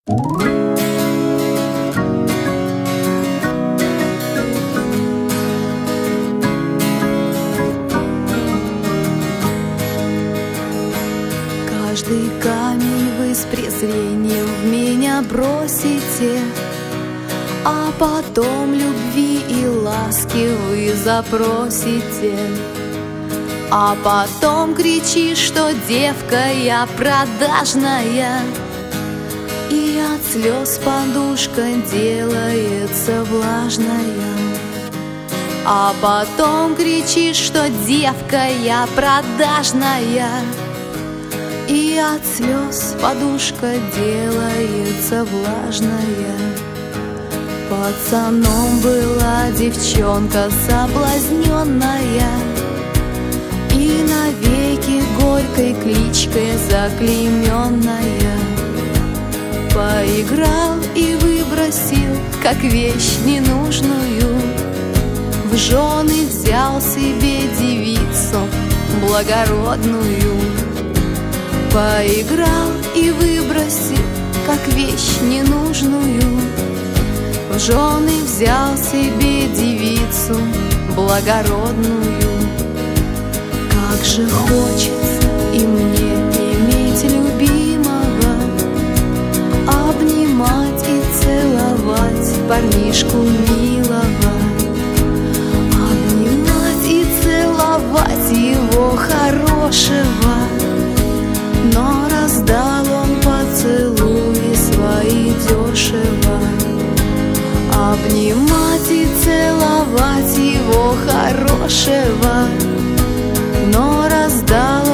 Каждый камень вы с презрением в меня бросите, а потом любви и ласки вы запросите. А потом кричишь, что девка я продажная, и от слез подушка делается влажная. А потом кричишь, что девка я продажная, и от слез подушка делается влажная. Пацаном была девчонка соблазненная, и навеки горькой кличкой заклейменная. Поиграл и выбросил, как вещь ненужную, в жены взял себе девицу благородную. Поиграл и выбросил, как вещь ненужную, в жены взял себе девицу благородную. Как же хочется и мне иметь любимого, обнимать и целовать парнишку милого, обнимать и целовать его хорошего. Но раздал он поцелуи свои дешево. Обнимать и целовать его хорошего, но раздал